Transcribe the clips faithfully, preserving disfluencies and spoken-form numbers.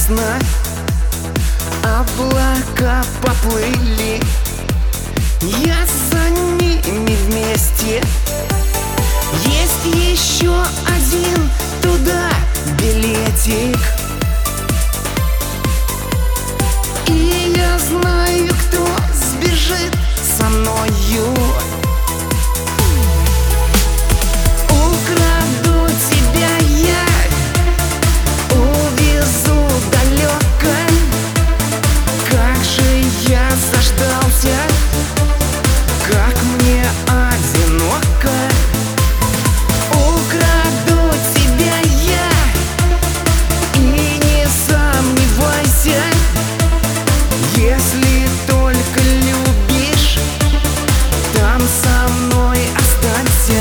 ясно, облака поплыли, я за ними вместе. Есть еще один туда билетик, и я знаю, кто сбежит со мною. Украду тебя я, увезу далеко. Как же я заждался, как мне одиноко. Украду тебя я, и не сомневайся, если только любишь, там со мной останься.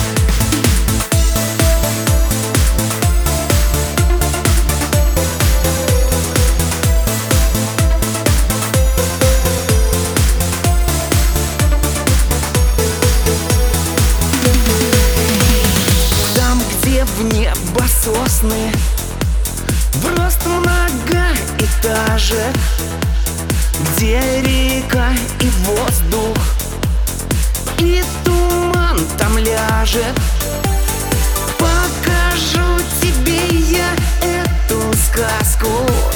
В небо сосны, в рост многоэтажек, где река и воздух, и туман там ляжет. Покажу тебе я эту сказку.